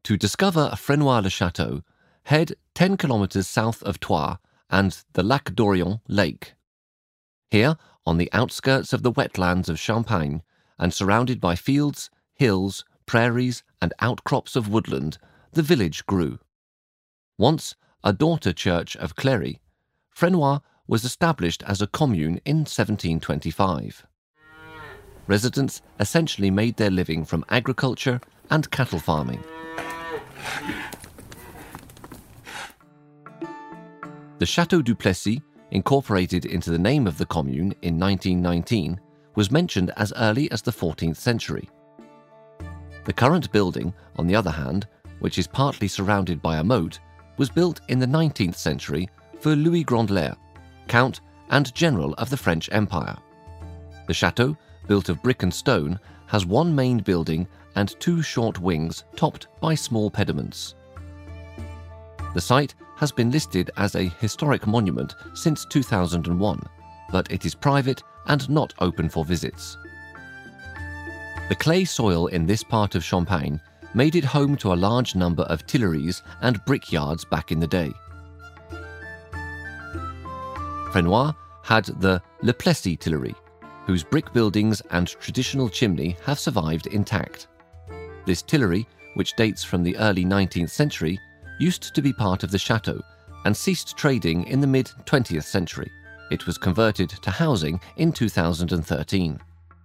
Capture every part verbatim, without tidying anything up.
To discover Frenois-le-Château, head ten kilometers south of Troyes and the Lac d'Orion lake. Here, on the outskirts of the wetlands of Champagne and surrounded by fields, hills, prairies and outcrops of woodland, the village grew. Once a daughter church of Cléry, Frenois was established as a commune in seventeen twenty-five. Residents essentially made their living from agriculture and cattle farming. The Château du Plessis, incorporated into the name of the commune in nineteen nineteen, was mentioned as early as the fourteenth century. The current building, on the other hand, which is partly surrounded by a moat, was built in the nineteenth century for Louis Grandlair, Count and General of the French Empire. The château, built of brick and stone, has one main building and two short wings topped by small pediments. The site has been listed as a historic monument since two thousand one, but it is private and not open for visits. The clay soil in this part of Champagne made it home to a large number of tilleries and brickyards back in the day. Frenois had the Le Plessis Tillery, whose brick buildings and traditional chimney have survived intact. This tillery, which dates from the early nineteenth century, used to be part of the chateau and ceased trading in the mid-twentieth century. It was converted to housing in two thousand thirteen.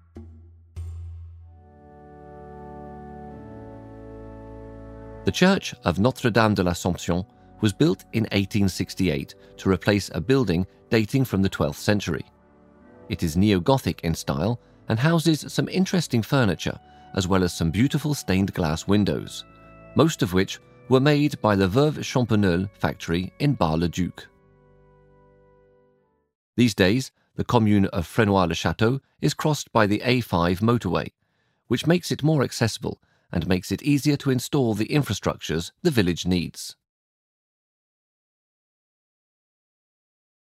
The Church of Notre-Dame de l'Assomption was built in eighteen sixty-eight to replace a building dating from the twelfth century. It is neo-Gothic in style and houses some interesting furniture as well as some beautiful stained glass windows, most of which were made by the Veuve Champenoul factory in Bar-le-Duc. These days, the commune of Frenois-le-Château is crossed by the A five motorway, which makes it more accessible and makes it easier to install the infrastructures the village needs.